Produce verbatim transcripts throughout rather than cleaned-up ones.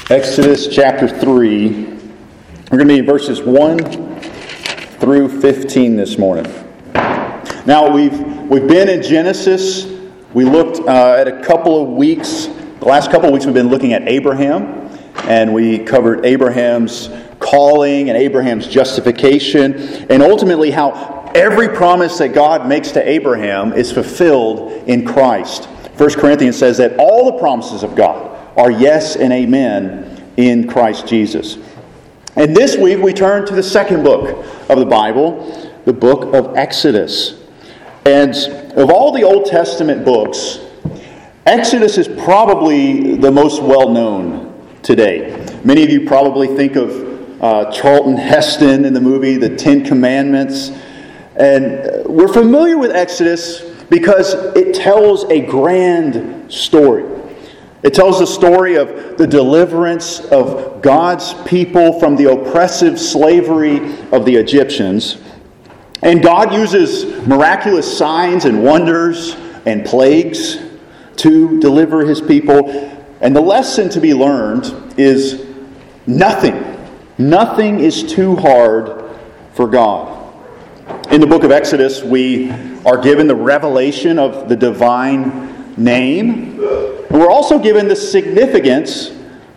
Exodus chapter three. We're going to be in verses one through fifteen this morning. Now, we've we've been in Genesis. We looked uh, at a couple of weeks. The last couple of weeks we've been looking at Abraham. And we covered Abraham's calling and Abraham's justification. And ultimately how every promise that God makes to Abraham is fulfilled in Christ. First Corinthians says that all the promises of God are yes and amen in Christ Jesus. And this week we turn to the second book of the Bible, the book of Exodus. And of all the Old Testament books, Exodus is probably the most well-known today. Many of you probably think of uh, Charlton Heston in the movie The Ten Commandments. And we're familiar with Exodus because it tells a grand story. It tells the story of the deliverance of God's people from the oppressive slavery of the Egyptians. And God uses miraculous signs and wonders and plagues to deliver His people. And the lesson to be learned is nothing. Nothing is too hard for God. In the book of Exodus, we are given the revelation of the divine name. And we're also given the significance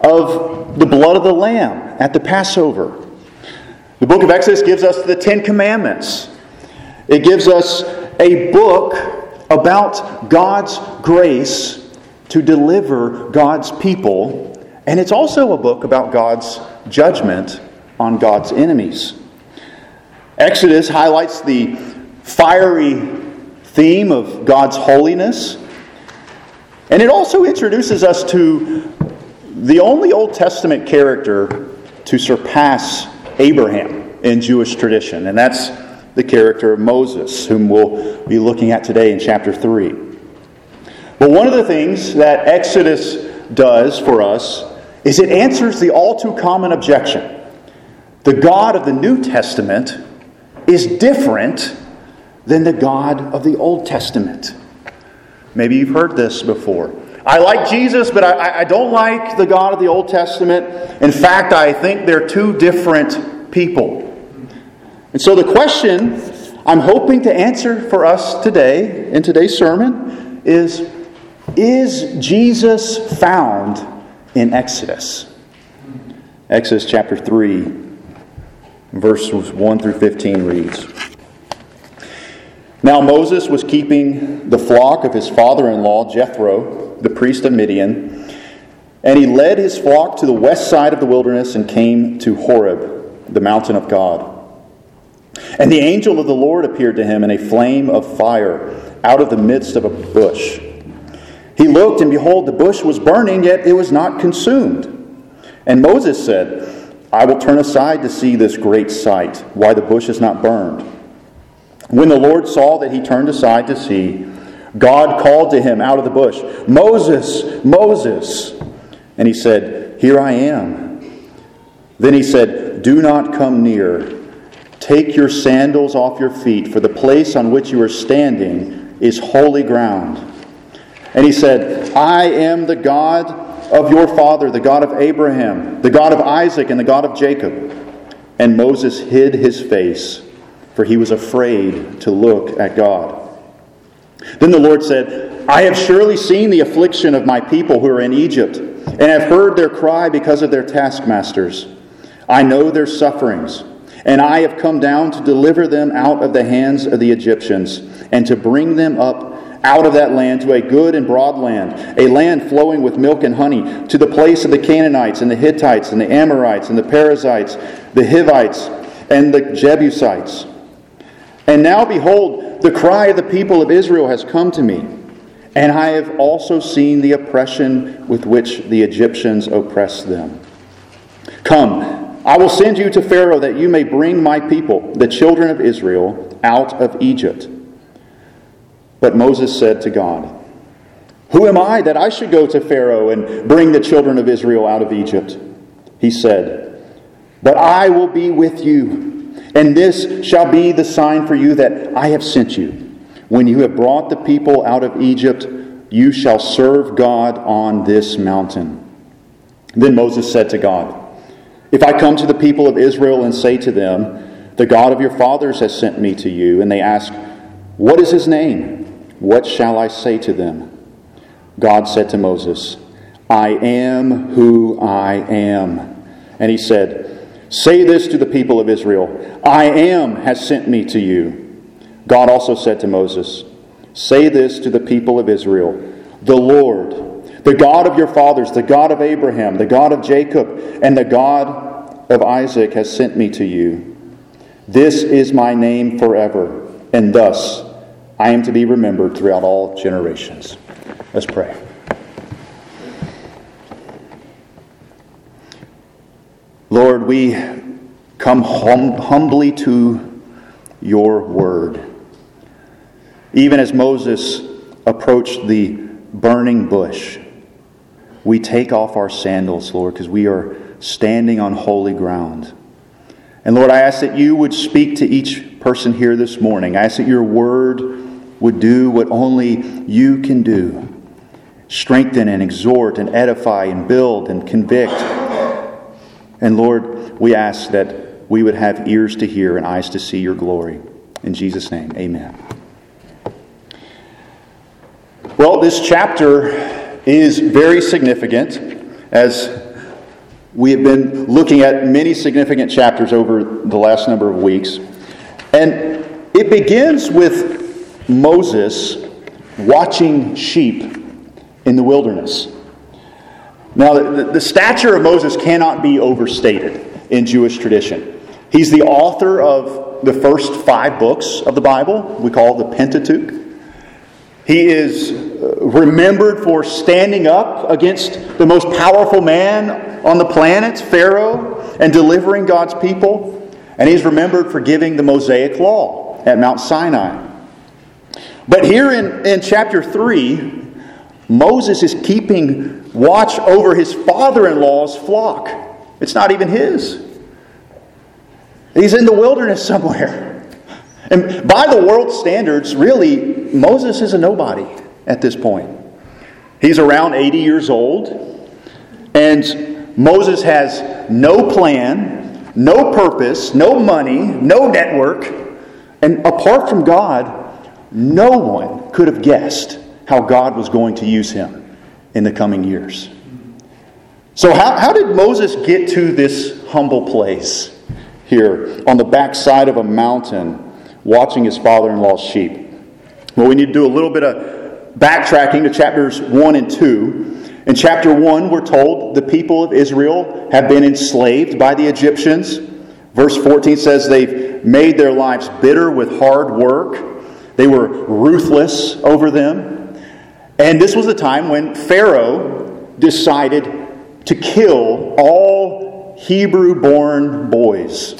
of the blood of the Lamb at the Passover. The book of Exodus gives us the Ten Commandments. It gives us a book about God's grace to deliver God's people. And it's also a book about God's judgment on God's enemies. Exodus highlights the fiery theme of God's holiness. And it also introduces us to the only Old Testament character to surpass Abraham in Jewish tradition. And that's the character of Moses, whom we'll be looking at today in chapter three. But one of the things that Exodus does for us is it answers the all too common objection. The God of the New Testament is different than the God of the Old Testament. Maybe you've heard this before. I like Jesus, but I, I don't like the God of the Old Testament. In fact, I think they're two different people. And so the question I'm hoping to answer for us today, in today's sermon, is, is Jesus found in Exodus? Exodus chapter three, verses one through fifteen reads, Now Moses was keeping the flock of his father-in-law, Jethro, the priest of Midian, and he led his flock to the west side of the wilderness and came to Horeb, the mountain of God. And the angel of the Lord appeared to him in a flame of fire out of the midst of a bush. He looked, and behold, the bush was burning, yet it was not consumed. And Moses said, I will turn aside to see this great sight, why the bush is not burned. When the Lord saw that he turned aside to see, God called to him out of the bush, Moses, Moses. And he said, Here I am. Then he said, Do not come near. Take your sandals off your feet, for the place on which you are standing is holy ground. And he said, I am the God of your father, the God of Abraham, the God of Isaac, and the God of Jacob. And Moses hid his face, for he was afraid to look at God. Then the Lord said, I have surely seen the affliction of my people who are in Egypt, and have heard their cry because of their taskmasters. I know their sufferings, and I have come down to deliver them out of the hands of the Egyptians, and to bring them up out of that land to a good and broad land, a land flowing with milk and honey, to the place of the Canaanites, and the Hittites, and the Amorites, and the Perizzites, the Hivites, and the Jebusites. And now behold, the cry of the people of Israel has come to me, and I have also seen the oppression with which the Egyptians oppress them. Come, I will send you to Pharaoh that you may bring my people, the children of Israel, out of Egypt. But Moses said to God, Who am I that I should go to Pharaoh and bring the children of Israel out of Egypt? He said, But I will be with you, and this shall be the sign for you that I have sent you. When you have brought the people out of Egypt, you shall serve God on this mountain. Then Moses said to God, "If I come to the people of Israel and say to them, 'The God of your fathers has sent me to you,' and they ask, 'What is his name?' what shall I say to them?" God said to Moses, "I am who I am." And he said, "Say this to the people of Israel, 'I am has sent me to you.'" God also said to Moses, "Say this to the people of Israel, 'The Lord, the God of your fathers, the God of Abraham, the God of Jacob, and the God of Isaac has sent me to you. This is my name forever, and thus I am to be remembered throughout all generations." Let's pray. Lord, we come hum- humbly to your word. Even as Moses approached the burning bush, we take off our sandals, Lord, because we are standing on holy ground. And Lord, I ask that you would speak to each person here this morning. I ask that your word would do what only you can do. Strengthen and exhort and edify and build and convict. And Lord, we ask that we would have ears to hear and eyes to see your glory. In Jesus' name, amen. Well, this chapter is very significant, as we have been looking at many significant chapters over the last number of weeks. And it begins with Moses watching sheep in the wilderness. Now, the, the stature of Moses cannot be overstated in Jewish tradition. He's the author of the first five books of the Bible, we call the Pentateuch. He is remembered for standing up against the most powerful man on the planet, Pharaoh, and delivering God's people. And he's remembered for giving the Mosaic Law at Mount Sinai. But here in, in chapter three, Moses is keeping watch over his father-in-law's flock. It's not even his. He's in the wilderness somewhere. And by the world's standards, really, Moses is a nobody at this point. He's around eighty years old, and Moses has no plan, no purpose, no money, no network, and apart from God, no one could have guessed how God was going to use him in the coming years. So how, how did Moses get to this humble place here on the backside of a mountain watching his father-in-law's sheep? Well, we need to do a little bit of backtracking to chapters one and two. In chapter one, we're told the people of Israel have been enslaved by the Egyptians. Verse fourteen says they've made their lives bitter with hard work. They were ruthless over them. And this was the time when Pharaoh decided to kill all Hebrew-born boys.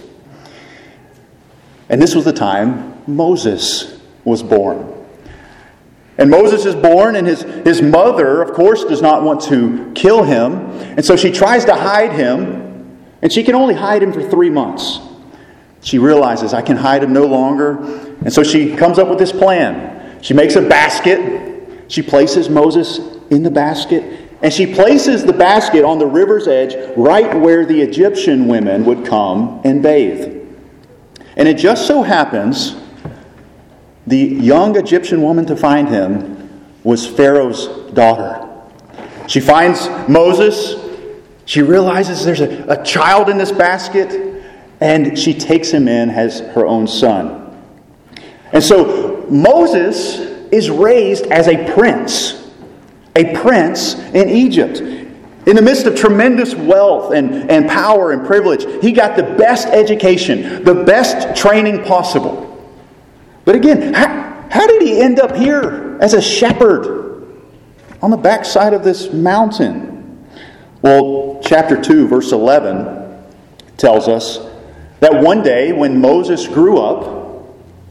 And this was the time Moses was born. And Moses is born, and his, his mother, of course, does not want to kill him. And so she tries to hide him, and she can only hide him for three months. She realizes, I can hide him no longer. And so she comes up with this plan. She makes a basket. She places Moses in the basket, and she places the basket on the river's edge right where the Egyptian women would come and bathe. And it just so happens the young Egyptian woman to find him was Pharaoh's daughter. She finds Moses. She realizes there's a, a child in this basket, and she takes him in as her own son. And so Moses is raised as a prince, a prince in Egypt. In the midst of tremendous wealth and, and power and privilege, he got the best education, the best training possible. But again, how, how did he end up here as a shepherd on the backside of this mountain? Well, chapter two, verse eleven tells us that one day when Moses grew up,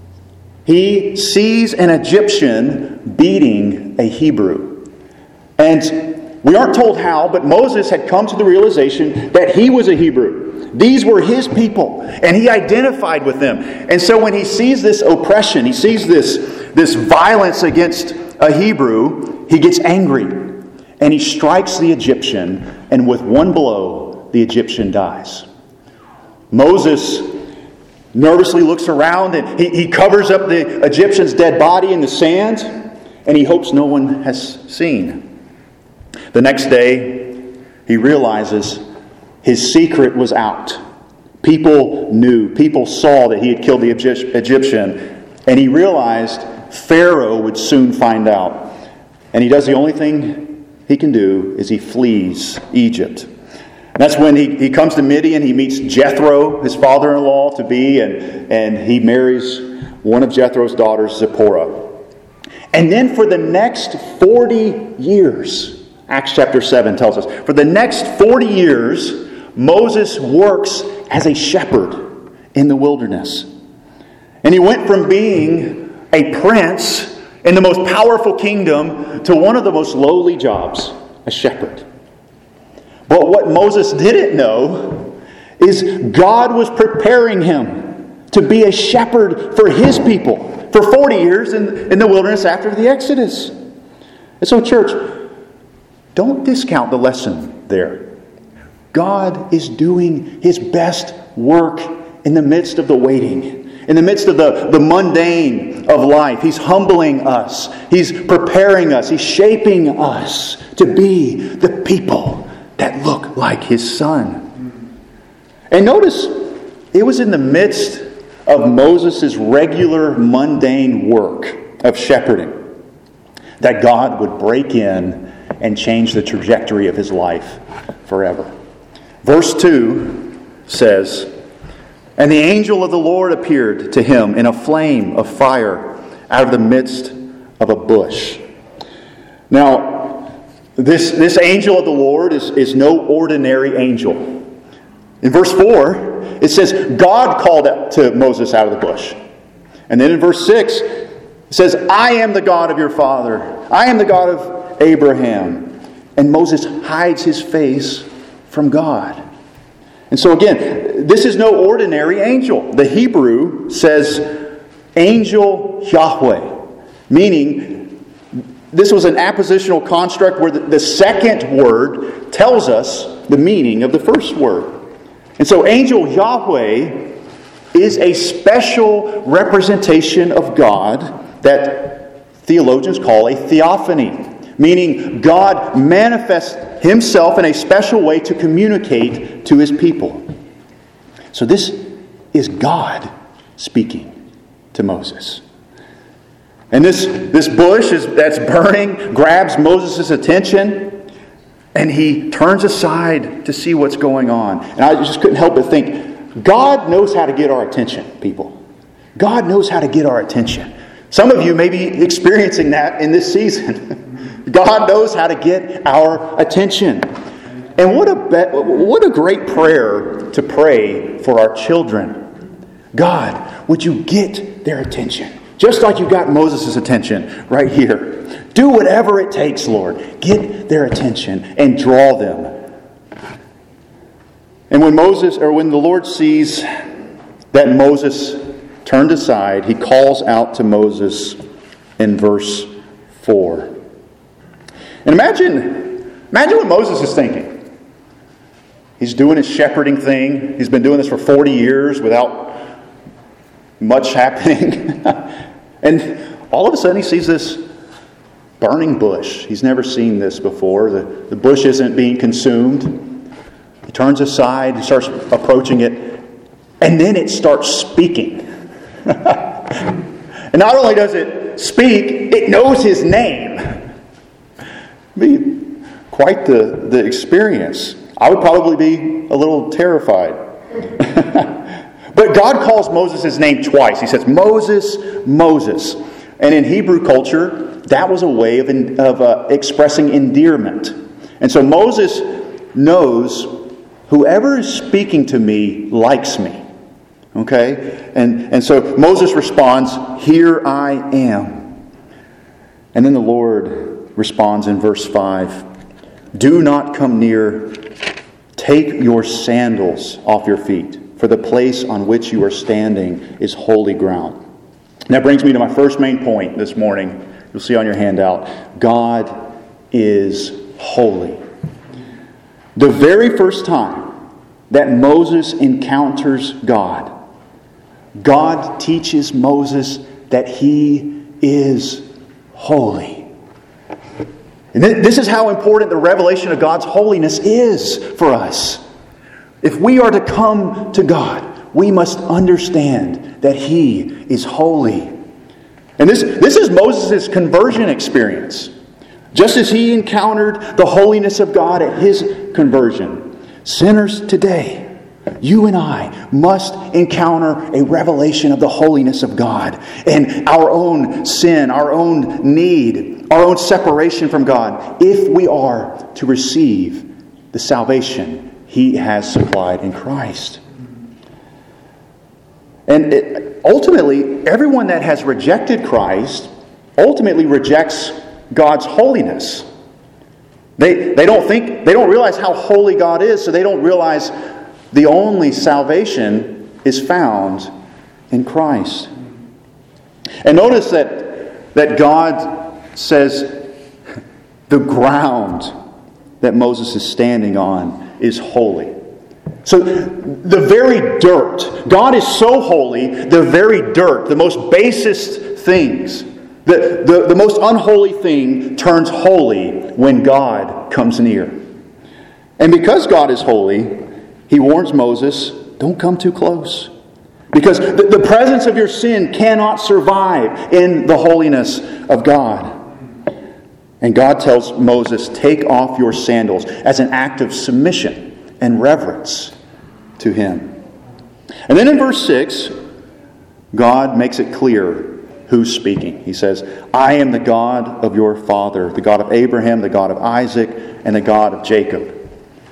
he sees an Egyptian beating a Hebrew. And we aren't told how, but Moses had come to the realization that he was a Hebrew. These were his people, and he identified with them. And so when he sees this oppression, he sees this, this violence against a Hebrew, he gets angry. and he strikes the Egyptian, and with one blow, the Egyptian dies. Moses nervously looks around, and he, he covers up the Egyptian's dead body in the sand, and he hopes no one has seen. The next day, he realizes his secret was out. People knew, people saw that he had killed the Egyptian, and he realized Pharaoh would soon find out. And he does the only thing he can do is he flees Egypt. And that's when he, he comes to Midian. He meets Jethro, his father-in-law to be, and, and he marries one of Jethro's daughters, Zipporah. And then for the next forty years, Acts chapter seven tells us, for the next forty years, Moses works as a shepherd in the wilderness. And he went from being a prince in the most powerful kingdom to one of the most lowly jobs, a shepherd. But what Moses didn't know is God was preparing him to be a shepherd for his people for forty years in, in the wilderness after the Exodus. And so, church, don't discount the lesson there. God is doing his best work in the midst of the waiting, in the midst of the, the mundane of life. He's humbling us. He's preparing us. He's shaping us to be the people that look like his Son. And notice, it was in the midst of Moses' regular mundane work of shepherding that God would break in and change the trajectory of his life forever. Verse two says, "And the angel of the Lord appeared to him in a flame of fire out of the midst of a bush." Now, this, this angel of the Lord is, is no ordinary angel. In verse four, it says, God called to Moses out of the bush. And then in verse six, it says, "I am the God of your father. I am the God of Abraham." And Moses hides his face from God. And so again, this is no ordinary angel. The Hebrew says angel Yahweh, meaning this was an appositional construct where the, the second word tells us the meaning of the first word. And so angel Yahweh is a special representation of God that theologians call a theophany, meaning God manifests himself in a special way to communicate to his people. So this is God speaking to Moses. And this, this bush is, that's burning grabs Moses' attention, and he turns aside to see what's going on. And I just couldn't help but think, God knows how to get our attention, people. God knows how to get our attention. Some of you may be experiencing that in this season. God knows how to get our attention. And what a be- what a great prayer to pray for our children. God, would you get their attention? Just like you got Moses' attention right here. Do whatever it takes, Lord. Get their attention and draw them. And when Moses, or when the Lord sees that Moses turned aside, he calls out to Moses in verse four. And imagine, imagine what Moses is thinking. He's doing his shepherding thing. He's been doing this for forty years without much happening. And all of a sudden he sees this burning bush. He's never seen this before. The, the bush isn't being consumed. He turns aside, he starts approaching it, and then it starts speaking. And not only does it speak, it knows his name. Be quite the, the experience. I would probably be a little terrified. But God calls Moses his name twice. He says, "Moses, Moses." And in Hebrew culture, that was a way of, of uh, expressing endearment. And so Moses knows whoever is speaking to me likes me. Okay? And, and so Moses responds, "Here I am." And then the Lord responds in verse five, "Do not come near. Take your sandals off your feet, for the place on which you are standing is holy ground." And that brings me to my first main point this morning. You'll see on your handout. God is holy. The very first time that Moses encounters God, God teaches Moses that he is holy. And this is how important the revelation of God's holiness is for us. If we are to come to God, we must understand that He is holy. And this, this is Moses' conversion experience. Just as he encountered the holiness of God at his conversion, sinners today, you and I must encounter a revelation of the holiness of God and our own sin, our own need, our own separation from God, if we are to receive the salvation He has supplied in Christ. And it, ultimately, everyone that has rejected Christ ultimately rejects God's holiness. They, they don't think, they don't realize how holy God is, so they don't realize the only salvation is found in Christ. And notice that, that God says the ground that Moses is standing on is holy. So the very dirt, God is so holy, the very dirt, the most basest things, the, the, the most unholy thing turns holy when God comes near. And because God is holy, He warns Moses, don't come too close. Because the, the presence of your sin cannot survive in the holiness of God. And God tells Moses, take off your sandals as an act of submission and reverence to Him. And then in verse six, God makes it clear who's speaking. He says, I am the God of your father, the God of Abraham, the God of Isaac, and the God of Jacob.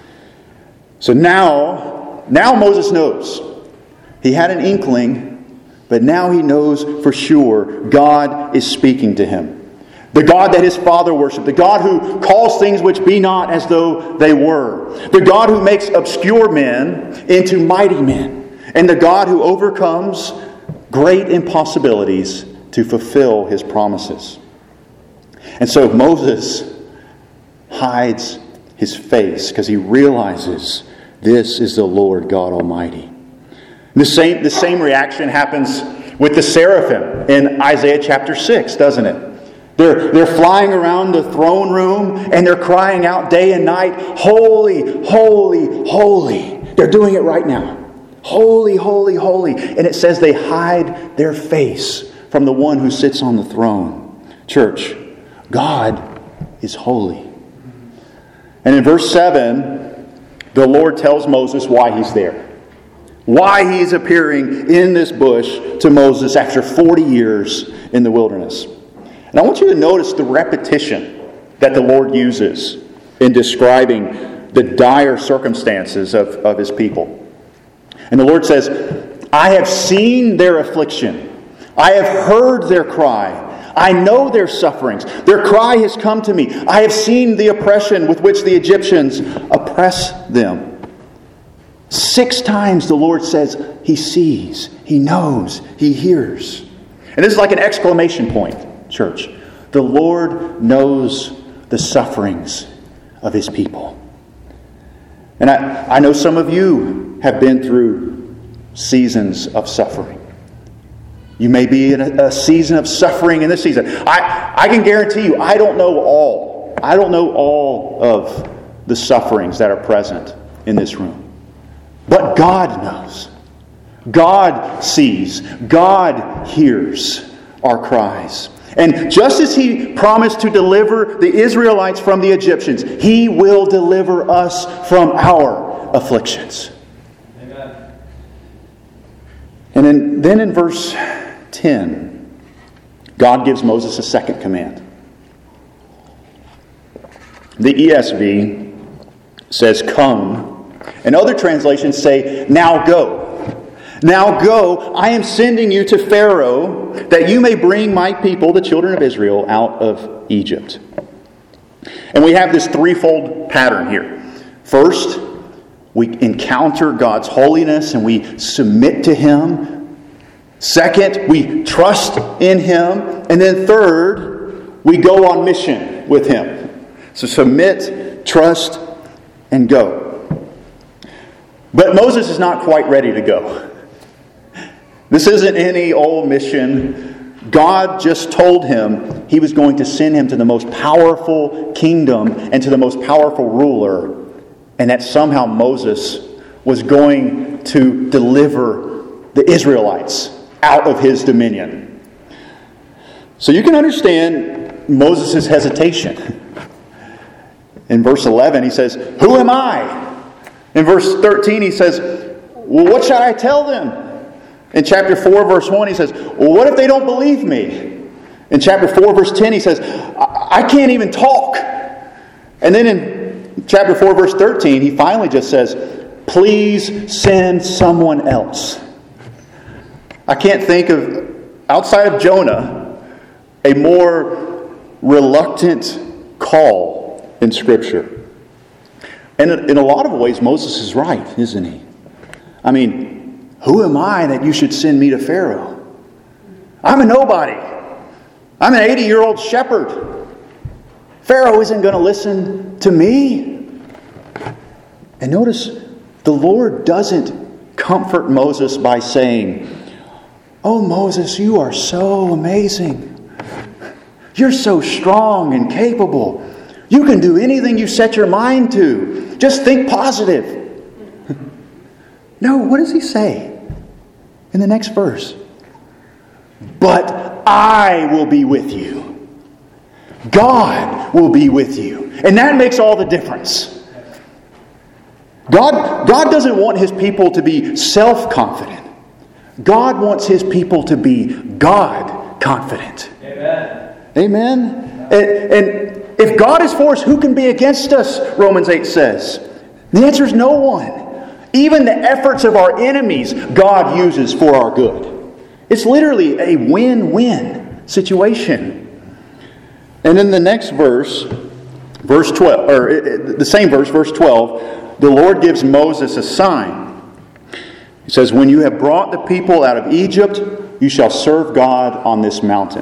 So now, now Moses knows. He had an inkling, but now he knows for sure God is speaking to him. The God that his father worshipped. The God who calls things which be not as though they were. The God who makes obscure men into mighty men. And the God who overcomes great impossibilities to fulfill His promises. And so Moses hides his face because he realizes this is the Lord God Almighty. The same, the same reaction happens with the seraphim in Isaiah chapter six, doesn't it? They're, they're flying around the throne room and they're crying out day and night, holy, holy, holy. They're doing it right now. Holy, holy, holy. And it says they hide their face from the one who sits on the throne. Church, God is holy. And in verse seven, the Lord tells Moses why He's there. Why He is appearing in this bush to Moses after forty years in the wilderness. And I want you to notice the repetition that the Lord uses in describing the dire circumstances of, of His people. And the Lord says, I have seen their affliction. I have heard their cry. I know their sufferings. Their cry has come to me. I have seen the oppression with which the Egyptians oppress them. Six times the Lord says He sees, He knows, He hears. And this is like an exclamation point, church. The Lord knows the sufferings of His people. And I, I know some of you have been through seasons of suffering. You may be in a, a season of suffering in this season. I, I can guarantee you, I don't know all. I don't know all of the sufferings that are present in this room. But God knows. God sees. God hears our cries. And just as He promised to deliver the Israelites from the Egyptians, He will deliver us from our afflictions. Amen. And then, then in verse ten, God gives Moses a second command. The E S V says, come. And other translations say, now go. Now go, I am sending you to Pharaoh, that you may bring my people, the children of Israel, out of Egypt. And we have this threefold pattern here. First, we encounter God's holiness and we submit to Him. Second, we trust in Him. And then third, we go on mission with Him. So submit, trust, and go. But Moses is not quite ready to go. This isn't any old mission. God just told him He was going to send him to the most powerful kingdom and to the most powerful ruler, and that somehow Moses was going to deliver the Israelites out of his dominion. So you can understand Moses' hesitation. In verse eleven, he says, "Who am I?" In verse thirteen, he says, "Well, what shall I tell them?" In chapter four, verse one, he says, "Well, what if they don't believe me?" In chapter four, verse ten, he says, I, I can't even talk." And then in chapter four, verse thirteen, he finally just says, "Please send someone else." I can't think of, outside of Jonah, a more reluctant call in Scripture. And in a lot of ways, Moses is right, isn't he? I mean, who am I that you should send me to Pharaoh? I'm a nobody. I'm an eighty-year-old shepherd. Pharaoh isn't going to listen to me. And notice, the Lord doesn't comfort Moses by saying, "Oh, Moses, you are so amazing. You're so strong and capable. You can do anything you set your mind to. Just think positive." No, what does he say in the next verse? "But I will be with you." God will be with you. And that makes all the difference. God, God doesn't want His people to be self-confident. God wants His people to be God-confident. Amen. Amen? And, and if God is for us, who can be against us? Romans eight says. The answer is no one. Even the efforts of our enemies, God uses for our good. It's literally a win-win situation. And in the next verse, verse twelve, or the same verse, verse twelve, the Lord gives Moses a sign. He says, "When you have brought the people out of Egypt, you shall serve God on this mountain."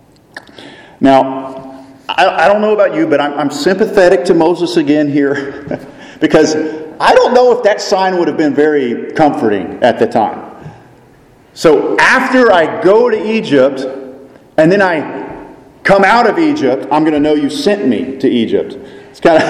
Now, I, I don't know about you, but I'm, I'm sympathetic to Moses again here because I don't know if that sign would have been very comforting at the time. So after I go to Egypt and then I come out of Egypt, I'm going to know you sent me to Egypt. It's kind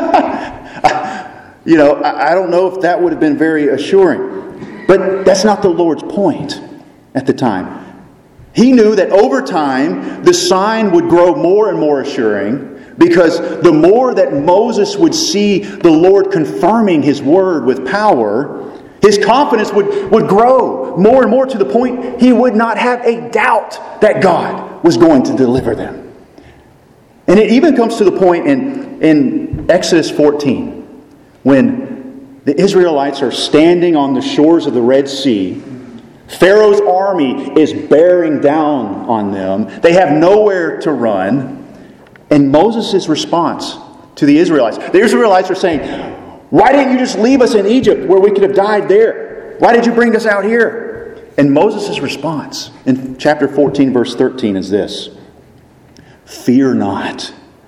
of, you know, I, I don't know if that would have been very assuring. But that's not the Lord's point at the time. He knew that over time, the sign would grow more and more assuring because the more that Moses would see the Lord confirming His word with power, his confidence would, would grow more and more to the point he would not have a doubt that God was going to deliver them. And it even comes to the point in, in Exodus fourteen when the Israelites are standing on the shores of the Red Sea. Pharaoh's army is bearing down on them. They have nowhere to run. And Moses' response to the Israelites. The Israelites are saying, "Why didn't you just leave us in Egypt where we could have died there? Why did you bring us out here?" And Moses' response in chapter fourteen, verse thirteen is this: "Fear not.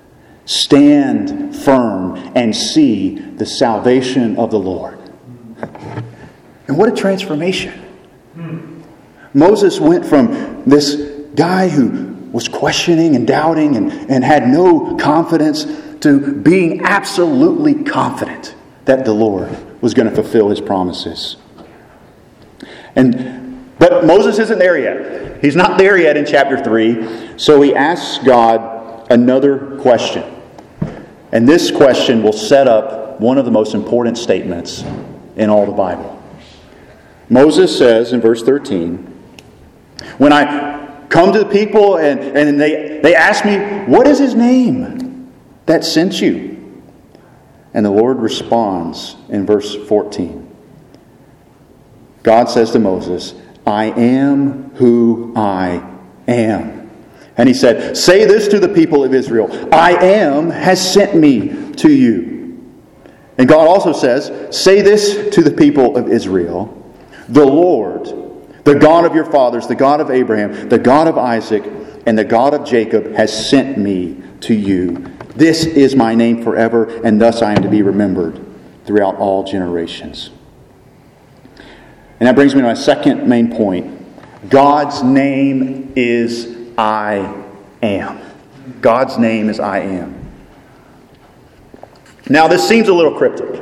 Stand firm and see the salvation of the Lord." And what a transformation. Moses went from this guy who was questioning and doubting and, and had no confidence to being absolutely confident that the Lord was going to fulfill His promises. And but Moses isn't there yet. He's not there yet in chapter three. So he asks God another question. And this question will set up one of the most important statements in all the Bible. Moses says in verse thirteen, "When I come to the people and, and they, they ask me, 'What is his name that sent you?' And the Lord responds in verse fourteen. God says to Moses, 'I am who I am.' And He said, 'Say this to the people of Israel, I am has sent me to you.' And God also says, 'Say this to the people of Israel, the Lord, the God of your fathers, the God of Abraham, the God of Isaac, and the God of Jacob has sent me to you This is my name forever, and thus I am to be remembered throughout all generations. And that brings me to my second main point. God's name is I am. God's name is I am. Now, this seems a little cryptic.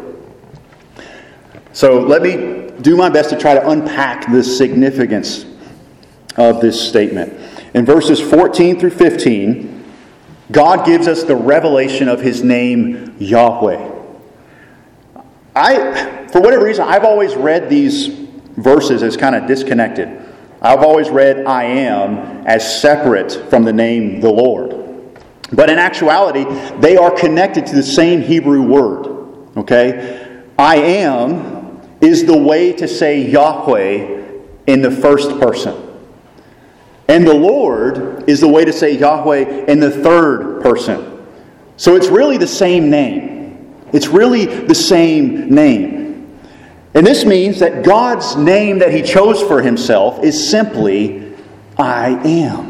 So let me do my best to try to unpack the significance of this statement. In verses fourteen through fifteen, God gives us the revelation of His name, Yahweh. I, for whatever reason, I've always read these verses as kind of disconnected. I've always read I am as separate from the name the Lord. But in actuality, they are connected to the same Hebrew word. Okay? I am is the way to say Yahweh in the first person. And the Lord is the way to say Yahweh in the third person. So it's really the same name. It's really the same name. And this means that God's name that He chose for Himself is simply I am.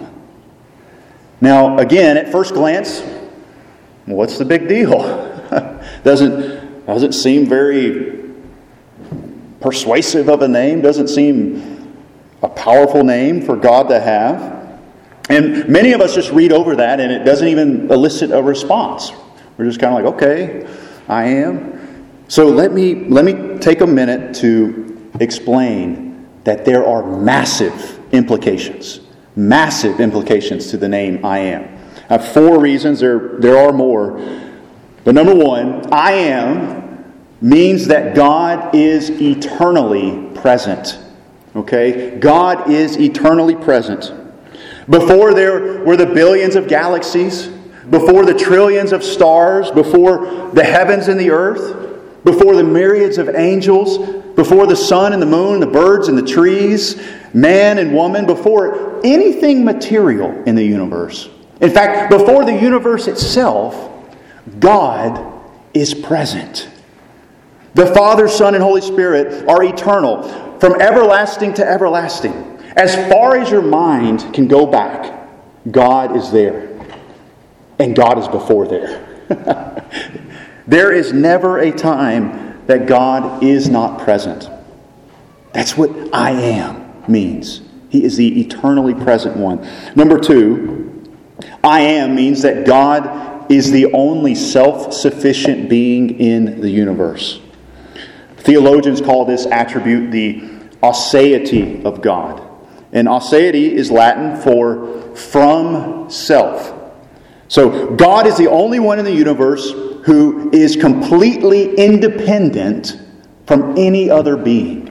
Now, again, at first glance, what's the big deal? doesn't, doesn't seem very persuasive of a name. Doesn't seem a powerful name for God to have. And many of us just read over that and it doesn't even elicit a response. We're just kind of like, okay, I am. So let me, let me take a minute to explain that there are massive implications. Massive implications to the name I am. I have four reasons. There, there are more. But number one, I am means that God is eternally present. Okay? God is eternally present. Before there were the billions of galaxies, before the trillions of stars, before the heavens and the earth, before the myriads of angels, before the sun and the moon, the birds and the trees, man and woman, before anything material in the universe. In fact, before the universe itself, God is present. The Father, Son, and Holy Spirit are eternal, from everlasting to everlasting. As far as your mind can go back, God is there. And God is before there. There is never a time that God is not present. That's what I am means. He is the eternally present one. Number two, I am means that God is the only self-sufficient being in the universe. Theologians call this attribute the aseity of God. And aseity is Latin for from self. So God is the only one in the universe who is completely independent from any other being.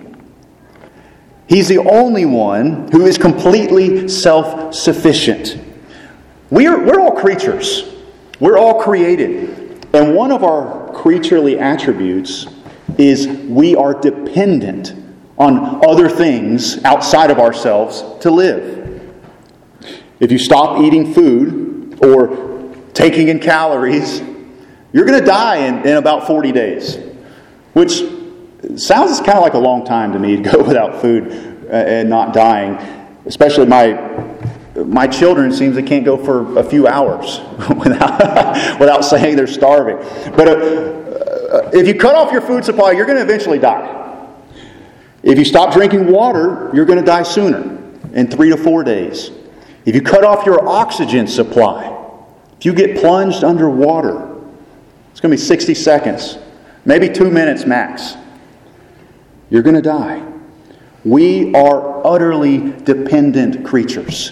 He's the only one who is completely self-sufficient. We're, we're all creatures. We're all created. And one of our creaturely attributes is we are dependent on other things outside of ourselves to live. If you stop eating food or taking in calories, you're going to die in, in about forty days. Which sounds kind of like a long time to me to go without food and not dying. Especially my my children, it seems they can't go for a few hours without, without saying they're starving. But uh, if you cut off your food supply, you're going to eventually die. If you stop drinking water, you're going to die sooner, in three to four days. If you cut off your oxygen supply, if you get plunged underwater, it's going to be sixty seconds, maybe two minutes max. You're going to die. We are utterly dependent creatures.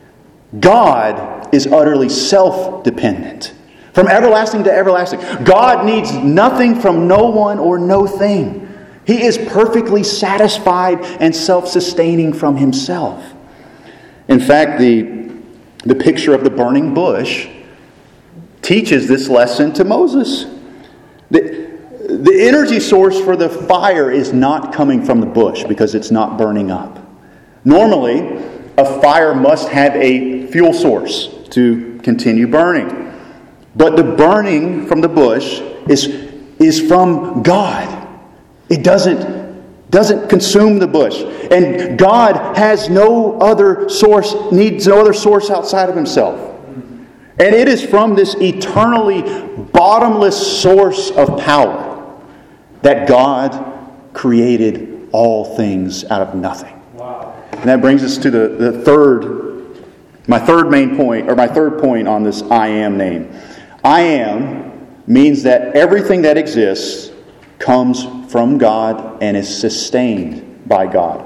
God is utterly self-dependent. From everlasting to everlasting. God needs nothing from no one or no thing. He is perfectly satisfied and self-sustaining from Himself. In fact, the, the picture of the burning bush teaches this lesson to Moses. The, the energy source for the fire is not coming from the bush because it's not burning up. Normally, a fire must have a fuel source to continue burning. But the burning from the bush is, is from God. It doesn't, doesn't consume the bush. And God has no other source, needs no other source outside of Himself. And it is from this eternally bottomless source of power that God created all things out of nothing. Wow. And that brings us to the, the third, my third main point, or my third point on this I am name. I am means that everything that exists comes from God and is sustained by God.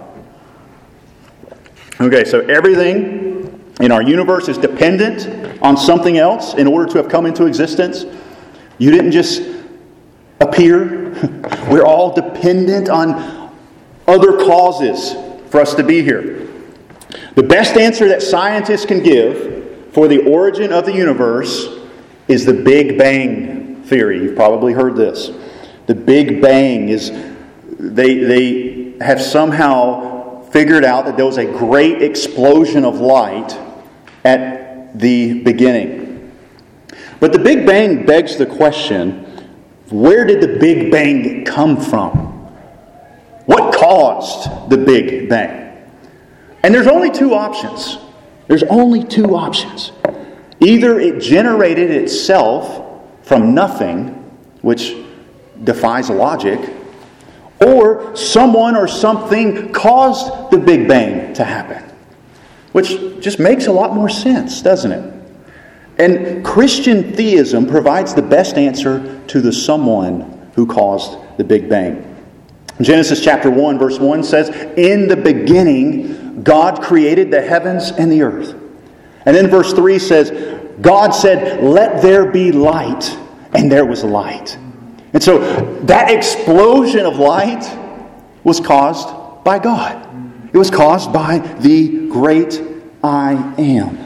Okay, so everything in our universe is dependent on something else in order to have come into existence. You didn't just appear. We're all dependent on other causes for us to be here. The best answer that scientists can give for the origin of the universe is the Big Bang theory. You've probably heard this. The Big Bang is, they, they have somehow figured out that there was a great explosion of light at the beginning. But the Big Bang begs the question, where did the Big Bang come from? What caused the Big Bang? And there's only two options. There's only two options. Either it generated itself from nothing, which defies logic, or someone or something caused the Big Bang to happen. Which just makes a lot more sense, doesn't it? And Christian theism provides the best answer to the someone who caused the Big Bang. Genesis chapter one verse one says, "In the beginning, God created the heavens and the earth." And then verse three says, "God said, 'Let there be light,' and there was light." And so that explosion of light was caused by God. It was caused by the great I am.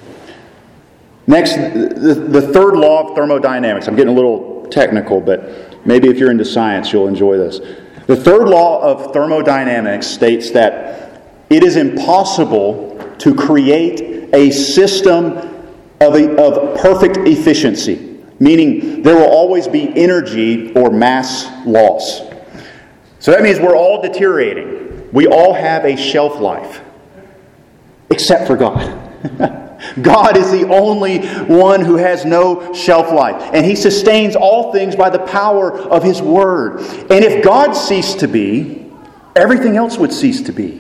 Next, the, the third law of thermodynamics. I'm getting a little technical, but maybe if you're into science, you'll enjoy this. The third law of thermodynamics states that it is impossible to create a system of, a, of perfect efficiency, meaning there will always be energy or mass loss. So that means we're all deteriorating. We all have a shelf life, except for God. God is the only one who has no shelf life. And He sustains all things by the power of His Word. And if God ceased to be, everything else would cease to be.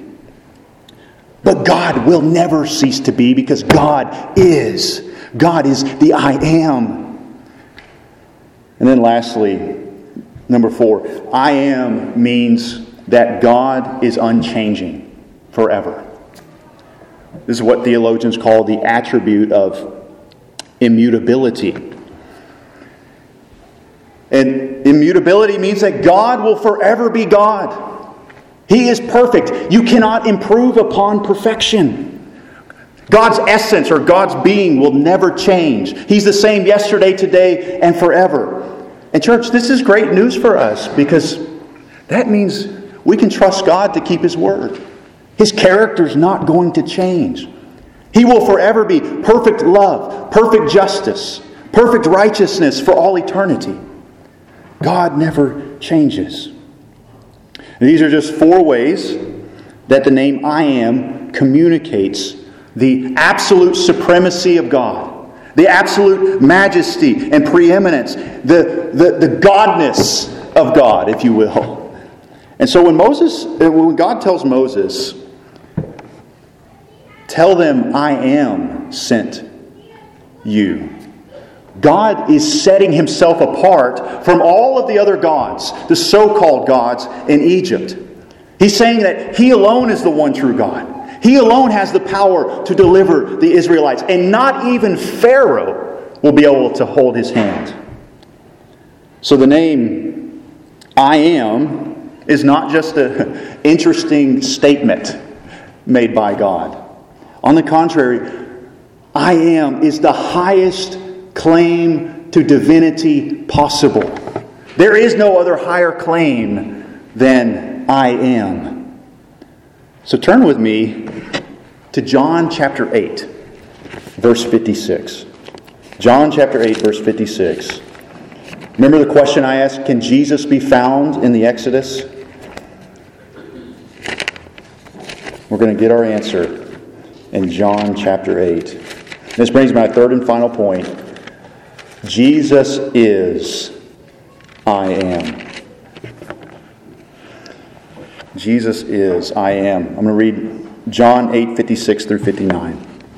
But God will never cease to be because God is. God is the I am. And then lastly, number four, I am means that God is unchanging forever. This is what theologians call the attribute of immutability. And immutability means that God will forever be God. He is perfect. You cannot improve upon perfection. God's essence or God's being will never change. He's the same yesterday, today, and forever. And church, this is great news for us because that means we can trust God to keep His word. His character's not going to change. He will forever be perfect love, perfect justice, perfect righteousness for all eternity. God never changes. And these are just four ways that the name I am communicates the absolute supremacy of God, the absolute majesty and preeminence, the, the, the godness of God, if you will. And so when Moses, when God tells Moses, "Tell them I am sent you," God is setting Himself apart from all of the other gods, the so-called gods in Egypt. He's saying that He alone is the one true God. He alone has the power to deliver the Israelites. And not even Pharaoh will be able to hold His hand. So the name I am is not just an interesting statement made by God. On the contrary, I am is the highest claim to divinity possible. There is no other higher claim than I am. So turn with me to John chapter eight, verse fifty-six. John chapter eight, verse fifty-six. Remember the question I asked, can Jesus be found in the Exodus? We're going to get our answer in John chapter eight. This brings me to my third and final point. Jesus is I am. Jesus is I am. I'm going to read John eight, fifty-six through fifty-nine.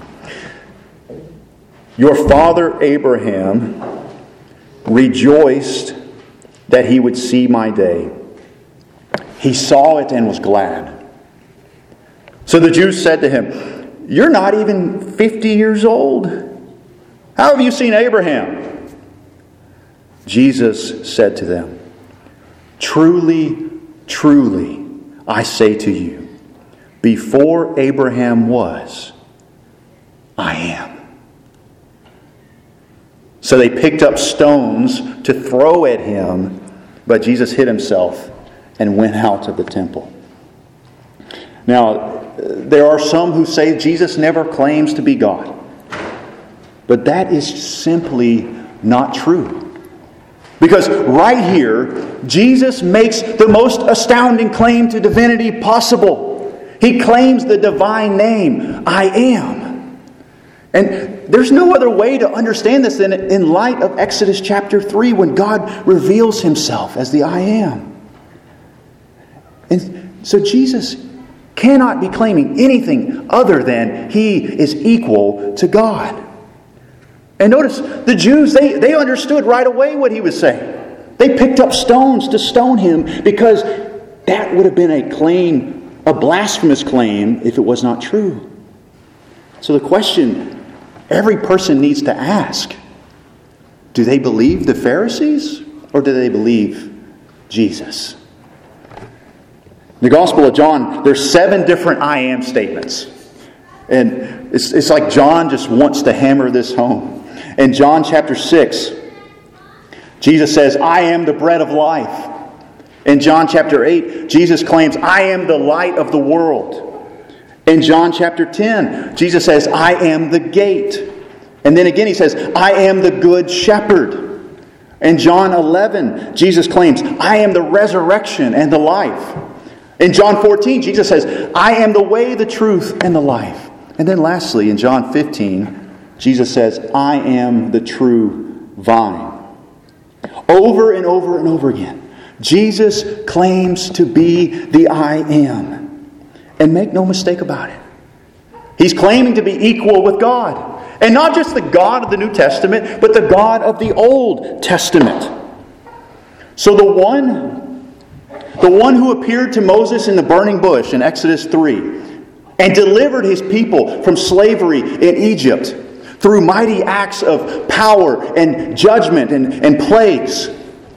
Your father Abraham rejoiced that he would see my day. He saw it and was glad. So the Jews said to him, "You're not even fifty years old. How have you seen Abraham?" Jesus said to them, "Truly, truly, I say to you, before Abraham was, I am." So they picked up stones to throw at him, but Jesus hid himself and went out of the temple. Now, there are some who say Jesus never claims to be God. But that is simply not true. Because right here, Jesus makes the most astounding claim to divinity possible. He claims the divine name, I am. And there's no other way to understand this than in light of Exodus chapter three, when God reveals Himself as the I am. And so Jesus cannot be claiming anything other than He is equal to God. And notice, the Jews, they, they understood right away what He was saying. They picked up stones to stone Him because that would have been a claim, a blasphemous claim, if it was not true. So the question every person needs to ask, do they believe the Pharisees or do they believe Jesus? In the Gospel of John, there's seven different I am statements. And it's, it's like John just wants to hammer this home. In John chapter six, Jesus says, I am the bread of life. In John chapter eight, Jesus claims, I am the light of the world. In John chapter ten, Jesus says, I am the gate. And then again he says, I am the good shepherd. In John eleven, Jesus claims, I am the resurrection and the life. In John fourteen, Jesus says, I am the way, the truth, and the life. And then lastly, in John fifteen, Jesus says, I am the true vine. Over and over and over again, Jesus claims to be the I am. And make no mistake about it. He's claiming to be equal with God. And not just the God of the New Testament, but the God of the Old Testament. So the one, the one who appeared to Moses in the burning bush in Exodus three and delivered his people from slavery in Egypt through mighty acts of power and judgment and, and plagues,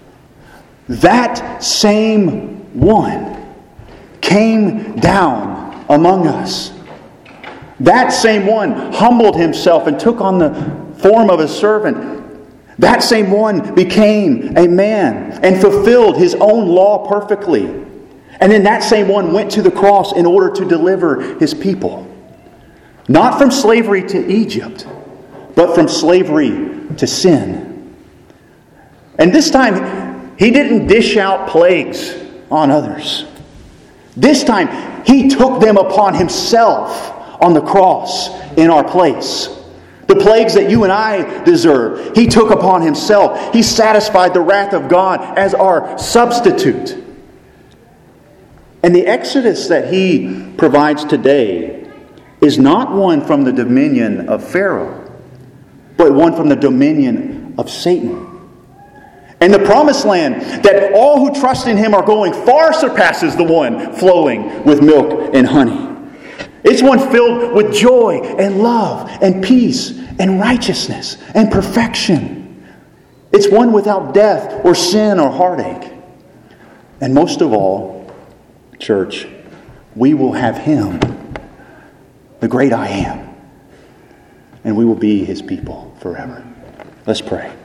that same one came down among us. That same one humbled himself and took on the form of a servant. That same one became a man and fulfilled His own law perfectly. And then that same one went to the cross in order to deliver His people. Not from slavery to Egypt, but from slavery to sin. And this time, He didn't dish out plagues on others. This time, He took them upon Himself on the cross in our place. The plagues that you and I deserve, He took upon Himself. He satisfied the wrath of God as our substitute. And the exodus that He provides today is not one from the dominion of Pharaoh, but one from the dominion of Satan. And the promised land that all who trust in Him are going far surpasses the one flowing with milk and honey. It's one filled with joy and love and peace and righteousness and perfection. It's one without death or sin or heartache. And most of all, church, we will have Him, the great I am. And we will be His people forever. Let's pray.